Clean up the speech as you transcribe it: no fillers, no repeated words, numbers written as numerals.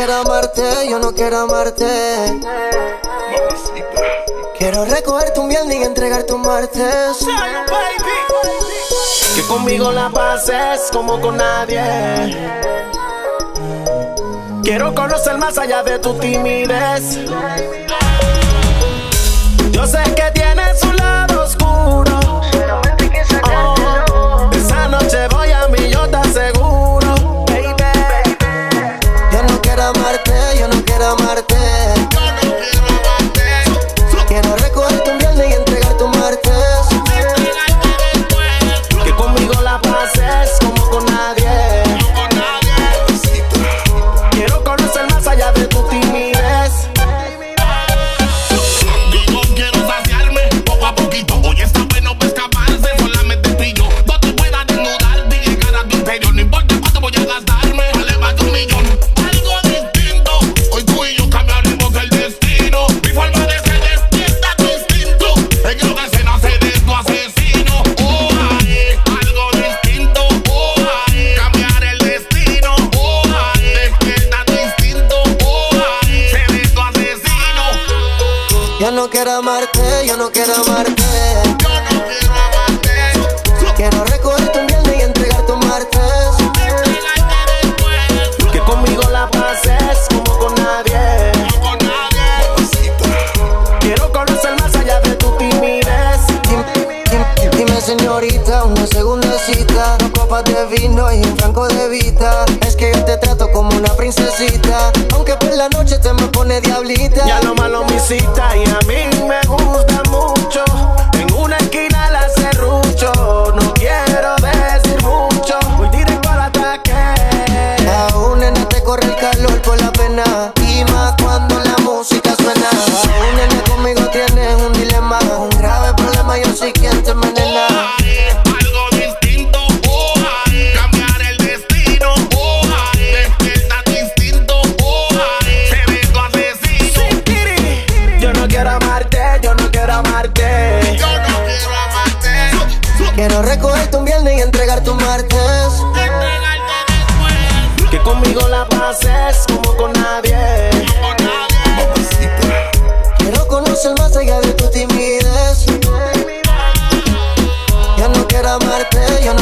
quiero amarte, yo no quiero amarte. Quiero recogerte un viernes y entregarte un martes. Que conmigo la pases como con nadie. Quiero conocer más allá de tu timidez. Yo sé que tienes un lado oscuro. Esa noche voy a mí, yo te aseguro, baby. Yo no quiero amarte, yo no quiero amarte. Quiero recogerte un viernes y entregarte un martes. Que conmigo la pases como con nadie. Quiero conocer más allá de tu timidez. Digo, quiero saciarme poco a poquito. Hoy está bueno para escaparse, solamente tú y yo. No te puedas desnudar ni llegar a tu interior. No importa cuánto voy a gastarme, vale más de 1 millón. Algo distinto, hoy tú y yo cambiaremos el destino. Mi forma de ser despierta tu instinto. En esta escena seré tu asesino. Oh, ay, algo distinto. Oh, ay, cambiar el destino. Oh, ay, despierta tu instinto. Oh, ay, seré tu asesino. Yo no quiero amarte, yo no quiero amarte. Yo no quiero amarte. Quiero recogerte un viernes y entregarte un martes. Que conmigo la pases como con nadie. Quiero conocer más allá de tu timidez. Dime señorita, una segunda cita. 2 copas de vino y un franco de vita. Es que yo te trato como una princesita, aunque por la noche te me pone diablita. Ya lo malo me cita y a mí me gusta mucho. En una esquina la serrucho. No quiero decir mucho, voy directo al ataque. Aún nena te corre el calor por la pena, y más cuando la música suena. Aún nena conmigo tienes un dilema, un grave problema, yo soy quien te envenena. Algo distinto, oh, ay, cambiar el destino, oh, ay, despierta tu instinto, oh, ay, seré tu asesino. Yo no quiero amarte, yo no quiero amarte. Yo no quiero amarte. Quiero recogerte un viernes y entregarte un martes. Entregarte después. Que conmigo la pases como con nadie. Con nadie. Quiero conocer más allá de tu timidez. Yo no quiero amarte, yo no